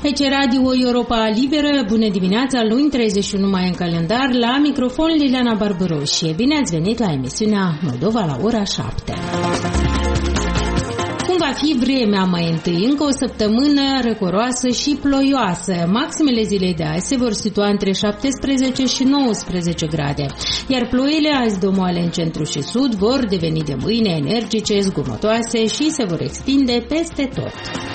Aici Radio Europa Liberă, bună dimineața, luni 31 mai în calendar, la microfon Liliana Barbaroșie. Bine ați venit la emisiunea Moldova la ora 7. Cum va fi vremea mai întâi? Încă o săptămână răcoroasă și ploioasă. Maximele zilei de azi se vor situa între 17 și 19 grade, iar ploile azi domoale în centru și sud vor deveni de mâine energice, zgomotoase și se vor extinde peste tot.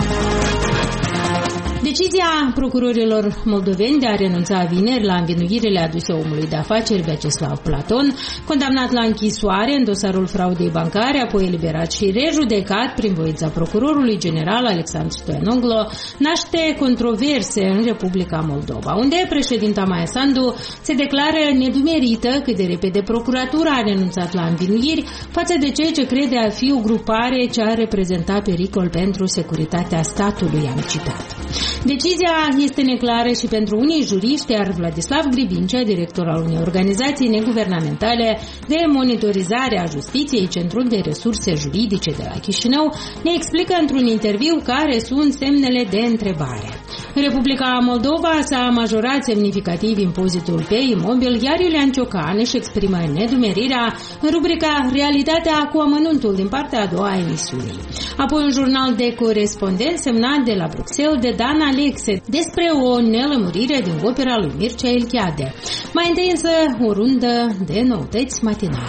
Decizia procurorilor moldoveni de a renunța vineri la învinuirile aduse omului de afaceri Vyacheslav Platon, condamnat la închisoare în dosarul fraudei bancare, apoi eliberat și rejudecat prin voința procurorului general Alexandru Stoianoglo, naște controverse în Republica Moldova, unde președinta Maia Sandu se declară nedumerită cât de repede procuratura a renunțat la învinuiri față de ceea ce crede a fi o grupare ce ar reprezenta pericol pentru securitatea statului, am citat. Decizia este neclară și pentru unii juriști, iar Vladislav Gribincea, director al unei organizații neguvernamentale de monitorizare a justiției, Centrul de Resurse Juridice de la Chișinău, ne explică într-un interviu care sunt semnele de întrebare. În Republica Moldova s-a majorat semnificativ impozitul pe imobil, iar Iulian Ciocan își exprimă nedumerirea în rubrica Realitatea cu amănuntul din partea a doua a emisiunii. Apoi un jurnal de corespondent semnat de la Bruxelles de Dan Alexe despre o nelămurire din opera lui Mircea Eliade. Mai întâi însă o rundă de noutăți matinale.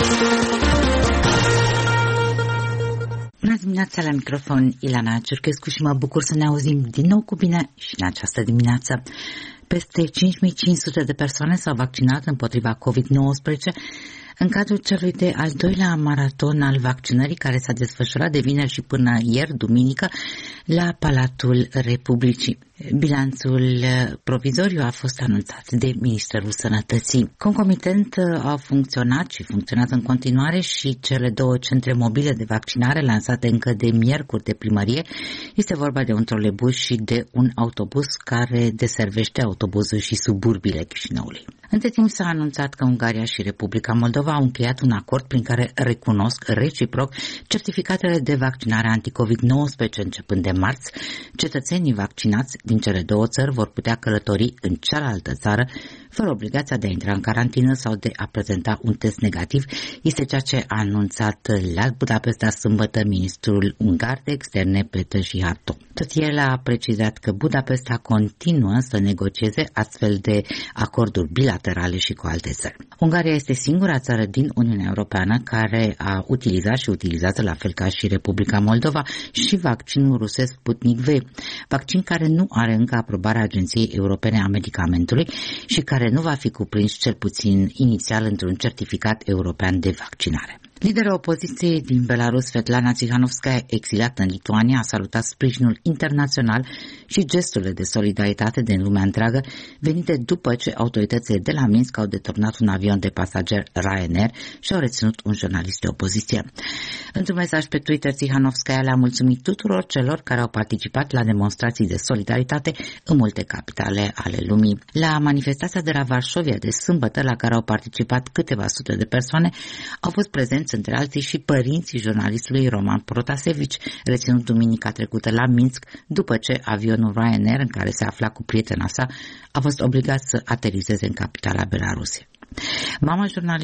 Bună dimineața, la microfon Ilana Ciurchescu și mă bucur să ne auzim din nou cu bine și în această dimineață. Peste 5500 de persoane s-au vaccinat împotriva COVID-19 în cadrul celui de al doilea maraton al vaccinării care s-a desfășurat de vineri și până ieri, duminică, la Palatul Republicii. Bilanțul provizoriu a fost anunțat de Ministerul Sănătății. Concomitent au funcționat și funcționează în continuare și cele două centre mobile de vaccinare lansate încă de miercuri de primărie. Este vorba de un trolebus și de un autobuz care deservește autobuzul și suburbiile Chișinăului. Între timp s-a anunțat că Ungaria și Republica Moldova au încheiat un acord prin care recunosc reciproc certificatele de vaccinare anti-COVID-19 începând de marți. Cetățenii vaccinați din cele două țări vor putea călători în cealaltă țară fără obligația de a intra în carantină sau de a prezenta un test negativ. Este ceea ce a anunțat la Budapesta sâmbătă ministrul ungar de externe Peter Szijjártó. Tot el a precizat că Budapesta continuă să negocieze astfel de acorduri bilaterale și cu alte țări. Ungaria este singura țară din Uniunea Europeană care a utilizat și utilizează, la fel ca și Republica Moldova, și vaccinul rusesc Sputnik V, vaccin care nu are încă aprobarea Agenției Europene a Medicamentului și care nu va fi cuprins cel puțin inițial într-un certificat european de vaccinare. Liderul opoziției din Belarus, Svetlana Tsikhanovskaya, exilată în Lituania, a salutat sprijinul internațional și gesturile de solidaritate din lumea întreagă venite după ce autoritățile de la Minsk au deturnat un avion de pasageri Ryanair și au reținut un jurnalist de opoziție. Într-un mesaj pe Twitter, Tsikhanovskaya le-a mulțumit tuturor celor care au participat la demonstrații de solidaritate în multe capitale ale lumii. La manifestația de la Varșovia de sâmbătă, la care au participat câteva sute de persoane, au fost prezenți între alții și părinții jurnalistului Roman Protasevici, reținut duminica trecută la Minsk după ce avionul Ryanair, în care se afla cu prietena sa, a fost obligat să aterizeze în capitala Belarusiei. Mama